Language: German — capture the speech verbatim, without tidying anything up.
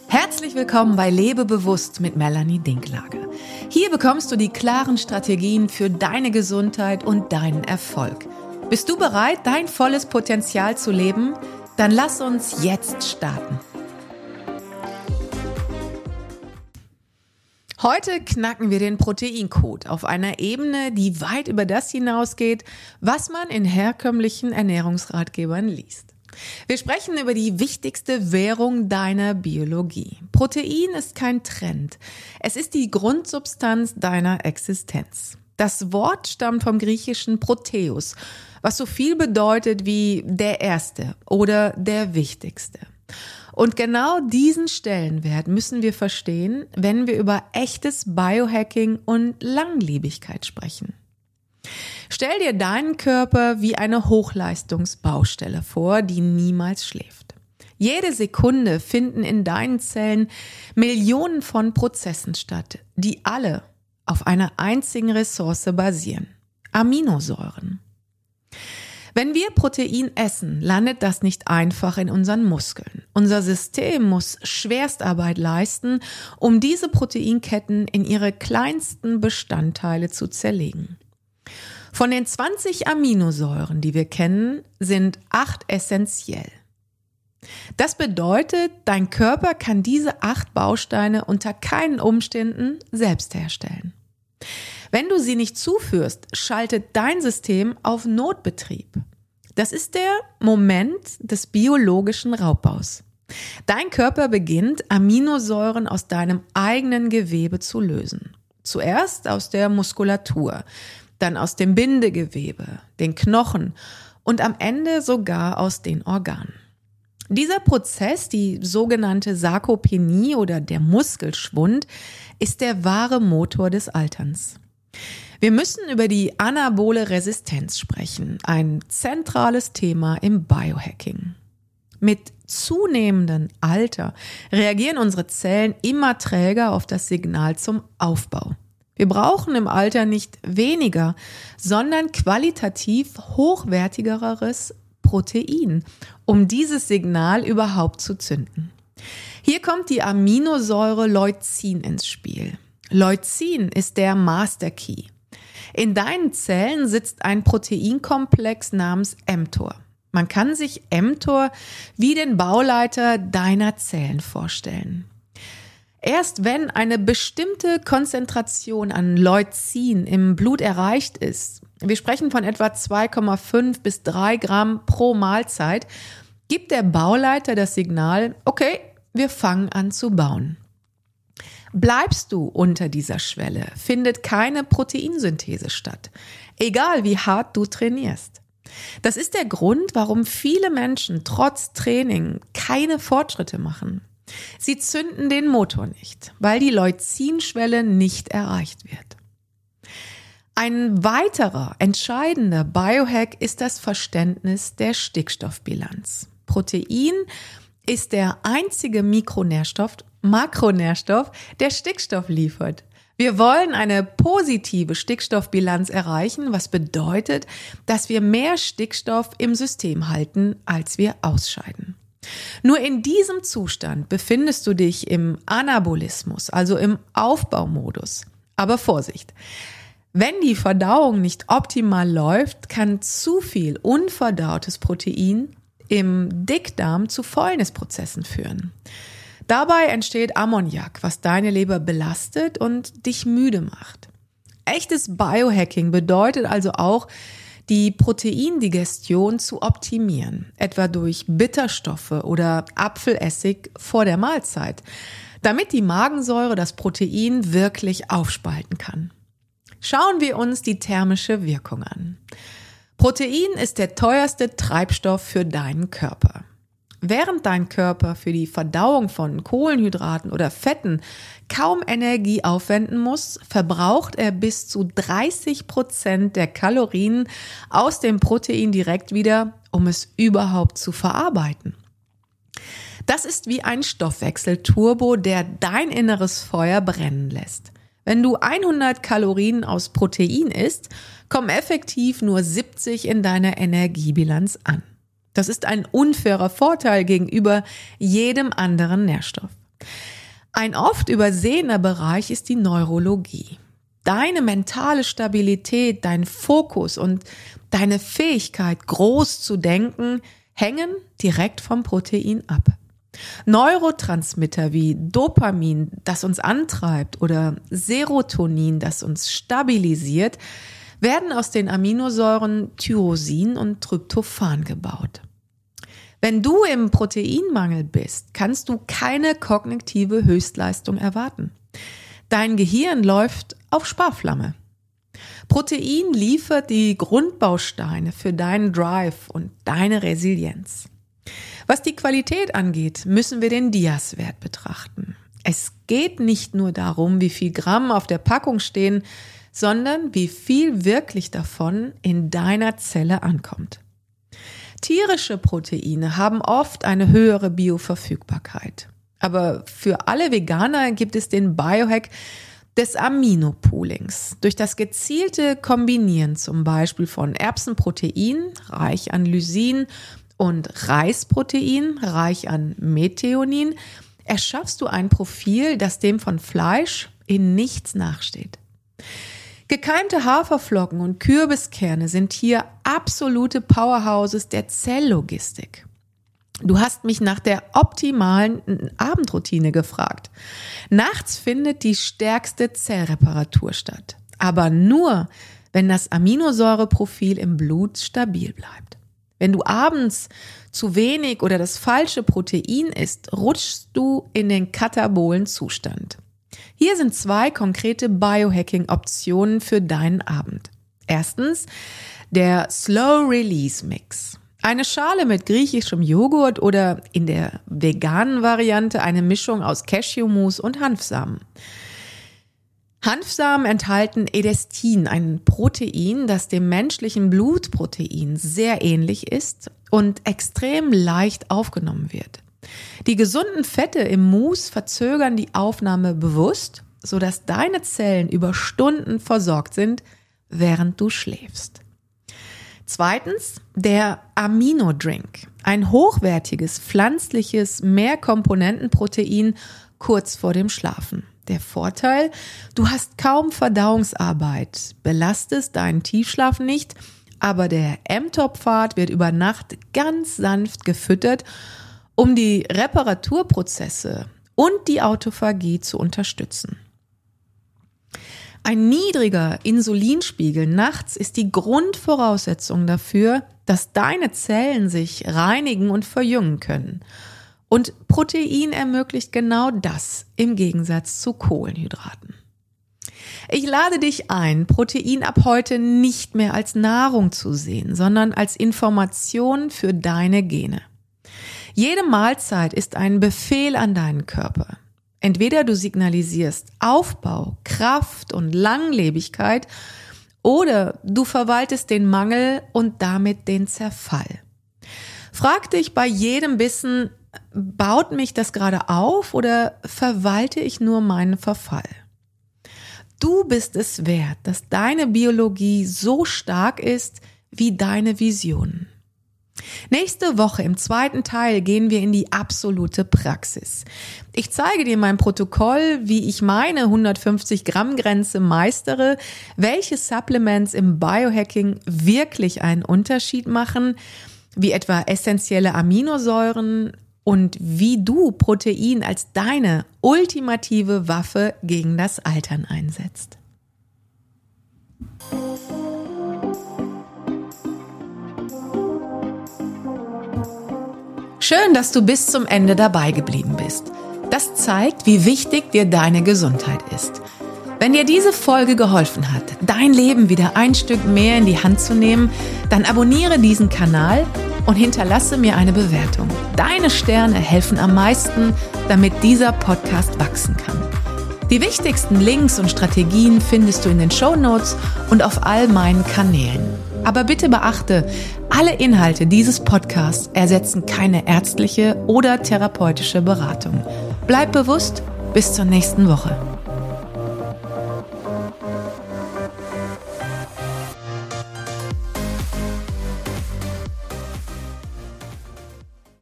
Herzlich willkommen bei Lebe bewusst mit Melanie Dinklage. Hier bekommst du die klaren Strategien für deine Gesundheit und deinen Erfolg. Bist du bereit, dein volles Potenzial zu leben? Dann lass uns jetzt starten. Heute knacken wir den Proteincode auf einer Ebene, die weit über das hinausgeht, was man in herkömmlichen Ernährungsratgebern liest. Wir sprechen über die wichtigste Währung deiner Biologie. Protein ist kein Trend. Es ist die Grundsubstanz deiner Existenz. Das Wort stammt vom griechischen Proteus, was so viel bedeutet wie der Erste oder der Wichtigste. Und genau diesen Stellenwert müssen wir verstehen, wenn wir über echtes Biohacking und Langlebigkeit sprechen. Stell dir deinen Körper wie eine Hochleistungsbaustelle vor, die niemals schläft. Jede Sekunde finden in deinen Zellen Millionen von Prozessen statt, die alle auf einer einzigen Ressource basieren: Aminosäuren. Wenn wir Protein essen, landet das nicht einfach in unseren Muskeln. Unser System muss Schwerstarbeit leisten, um diese Proteinketten in ihre kleinsten Bestandteile zu zerlegen. Von den zwanzig Aminosäuren, die wir kennen, sind acht essentiell. Das bedeutet, dein Körper kann diese acht Bausteine unter keinen Umständen selbst herstellen. Wenn du sie nicht zuführst, schaltet dein System auf Notbetrieb. Das ist der Moment des biologischen Raubbaus. Dein Körper beginnt, Aminosäuren aus deinem eigenen Gewebe zu lösen. Zuerst aus der Muskulatur, dann aus dem Bindegewebe, den Knochen und am Ende sogar aus den Organen. Dieser Prozess, die sogenannte Sarkopenie oder der Muskelschwund, ist der wahre Motor des Alterns. Wir müssen über die anabole Resistenz sprechen, ein zentrales Thema im Biohacking. Mit zunehmendem Alter reagieren unsere Zellen immer träger auf das Signal zum Aufbau. Wir brauchen im Alter nicht weniger, sondern qualitativ hochwertigeres Protein, um dieses Signal überhaupt zu zünden. Hier kommt die Aminosäure Leucin ins Spiel. Leucin ist der Master Key. In deinen Zellen sitzt ein Proteinkomplex namens mTOR. Man kann sich mTOR wie den Bauleiter deiner Zellen vorstellen. Erst wenn eine bestimmte Konzentration an Leucin im Blut erreicht ist, wir sprechen von etwa zwei Komma fünf bis drei Gramm pro Mahlzeit, gibt der Bauleiter das Signal: okay, wir fangen an zu bauen. Bleibst du unter dieser Schwelle, findet keine Proteinsynthese statt, egal wie hart du trainierst. Das ist der Grund, warum viele Menschen trotz Training keine Fortschritte machen. Sie zünden den Motor nicht, weil die Leucinschwelle nicht erreicht wird. Ein weiterer entscheidender Biohack ist das Verständnis der Stickstoffbilanz. Protein ist der einzige Mikronährstoff, Makronährstoff, der Stickstoff liefert. Wir wollen eine positive Stickstoffbilanz erreichen, was bedeutet, dass wir mehr Stickstoff im System halten, als wir ausscheiden. Nur in diesem Zustand befindest du dich im Anabolismus, also im Aufbaumodus. Aber Vorsicht! Wenn die Verdauung nicht optimal läuft, kann zu viel unverdautes Protein im Dickdarm zu Fäulnisprozessen führen. Dabei entsteht Ammoniak, was deine Leber belastet und dich müde macht. Echtes Biohacking bedeutet also auch, die Proteindigestion zu optimieren, etwa durch Bitterstoffe oder Apfelessig vor der Mahlzeit, damit die Magensäure das Protein wirklich aufspalten kann. Schauen wir uns die thermische Wirkung an. Protein ist der teuerste Treibstoff für deinen Körper. Während dein Körper für die Verdauung von Kohlenhydraten oder Fetten kaum Energie aufwenden muss, verbraucht er bis zu dreißig Prozent der Kalorien aus dem Protein direkt wieder, um es überhaupt zu verarbeiten. Das ist wie ein Stoffwechselturbo, der dein inneres Feuer brennen lässt. Wenn du hundert Kalorien aus Protein isst, kommen effektiv nur siebzig in deiner Energiebilanz an. Das ist ein unfairer Vorteil gegenüber jedem anderen Nährstoff. Ein oft übersehener Bereich ist die Neurologie. Deine mentale Stabilität, dein Fokus und deine Fähigkeit, groß zu denken, hängen direkt vom Protein ab. Neurotransmitter wie Dopamin, das uns antreibt, oder Serotonin, das uns stabilisiert, werden aus den Aminosäuren Tyrosin und Tryptophan gebaut. Wenn du im Proteinmangel bist, kannst du keine kognitive Höchstleistung erwarten. Dein Gehirn läuft auf Sparflamme. Protein liefert die Grundbausteine für deinen Drive und deine Resilienz. Was die Qualität angeht, müssen wir den D I A S-Wert betrachten. Es geht nicht nur darum, wie viel Gramm auf der Packung stehen, sondern wie viel wirklich davon in deiner Zelle ankommt. Tierische Proteine haben oft eine höhere Bioverfügbarkeit. Aber für alle Veganer gibt es den Biohack des Aminopoolings. Durch das gezielte Kombinieren zum Beispiel von Erbsenprotein, reich an Lysin, und Reisprotein, reich an Methionin, erschaffst du ein Profil, das dem von Fleisch in nichts nachsteht. Gekeimte Haferflocken und Kürbiskerne sind hier absolute Powerhouses der Zelllogistik. Du hast mich nach der optimalen Abendroutine gefragt. Nachts findet die stärkste Zellreparatur statt, aber nur, wenn das Aminosäureprofil im Blut stabil bleibt. Wenn du abends zu wenig oder das falsche Protein isst, rutschst du in den katabolen Zustand. Hier sind zwei konkrete Biohacking-Optionen für deinen Abend. Erstens, der Slow Release Mix. Eine Schale mit griechischem Joghurt oder in der veganen Variante eine Mischung aus Cashewmus und Hanfsamen. Hanfsamen enthalten Edestin, ein Protein, das dem menschlichen Blutprotein sehr ähnlich ist und extrem leicht aufgenommen wird. Die gesunden Fette im Mus verzögern die Aufnahme bewusst, sodass deine Zellen über Stunden versorgt sind, während du schläfst. Zweitens, der Aminodrink, ein hochwertiges, pflanzliches Mehrkomponentenprotein kurz vor dem Schlafen. Der Vorteil, du hast kaum Verdauungsarbeit, belastest deinen Tiefschlaf nicht, aber der mTOR-Pfad wird über Nacht ganz sanft gefüttert, um die Reparaturprozesse und die Autophagie zu unterstützen. Ein niedriger Insulinspiegel nachts ist die Grundvoraussetzung dafür, dass deine Zellen sich reinigen und verjüngen können. Und Protein ermöglicht genau das im Gegensatz zu Kohlenhydraten. Ich lade dich ein, Protein ab heute nicht mehr als Nahrung zu sehen, sondern als Information für deine Gene. Jede Mahlzeit ist ein Befehl an deinen Körper. Entweder du signalisierst Aufbau, Kraft und Langlebigkeit oder du verwaltest den Mangel und damit den Zerfall. Frag dich bei jedem Bissen, baut mich das gerade auf oder verwalte ich nur meinen Verfall? Du bist es wert, dass deine Biologie so stark ist wie deine Visionen. Nächste Woche im zweiten Teil gehen wir in die absolute Praxis. Ich zeige dir mein Protokoll, wie ich meine hundertfünfzig Gramm Grenze meistere, welche Supplements im Biohacking wirklich einen Unterschied machen, wie etwa essentielle Aminosäuren und wie du Protein als deine ultimative Waffe gegen das Altern einsetzt. Schön, dass du bis zum Ende dabei geblieben bist. Das zeigt, wie wichtig dir deine Gesundheit ist. Wenn dir diese Folge geholfen hat, dein Leben wieder ein Stück mehr in die Hand zu nehmen, dann abonniere diesen Kanal und hinterlasse mir eine Bewertung. Deine Sterne helfen am meisten, damit dieser Podcast wachsen kann. Die wichtigsten Links und Strategien findest du in den Shownotes und auf all meinen Kanälen. Aber bitte beachte, alle Inhalte dieses Podcasts ersetzen keine ärztliche oder therapeutische Beratung. Bleib bewusst, bis zur nächsten Woche.